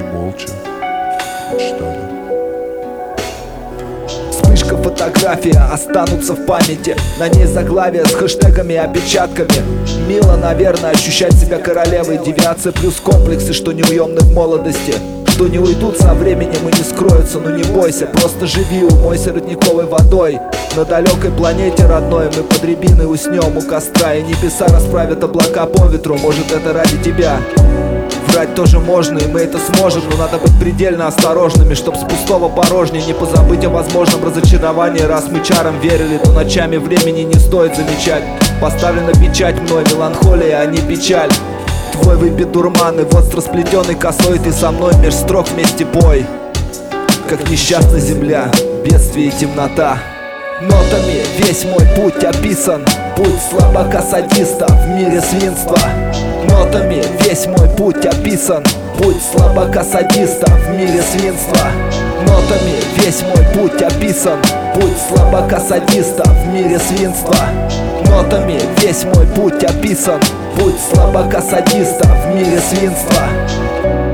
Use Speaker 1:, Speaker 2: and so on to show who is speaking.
Speaker 1: молча, что ли.
Speaker 2: Вспышка, фотография останутся в памяти. На ней заглавие с хэштегами и опечатками. Мило, наверное, ощущать себя королевой. Девиация плюс комплексы, что неуемны в молодости, что не уйдут со временем и не скроются. Ну не бойся, просто живи, умойся родниковой водой. На далекой планете родной мы под рябиной уснем у костра, и небеса расправят облака по ветру. Может, это ради тебя. Врать тоже можно, и мы это сможем, но надо быть предельно осторожными, чтоб с пустого порожня не позабыть о возможном разочаровании. Раз мы чарам верили, то ночами времени не стоит замечать. Поставлена печать мной, меланхолия, а не печаль. Твой выпит дурман, и вот с расплетенной косой ты со мной меж строк вместе бой. Как несчастна земля, бедствие и темнота. Нотами весь мой путь описан, путь слабака-садиста в мире свинства. Нотами весь мой путь описан, путь слабака-садиста в мире свинства. Нотами весь мой путь описан, путь слабака-садиста в мире свинства. Нотами весь мой путь описан, путь слабака-садиста в мире свинства.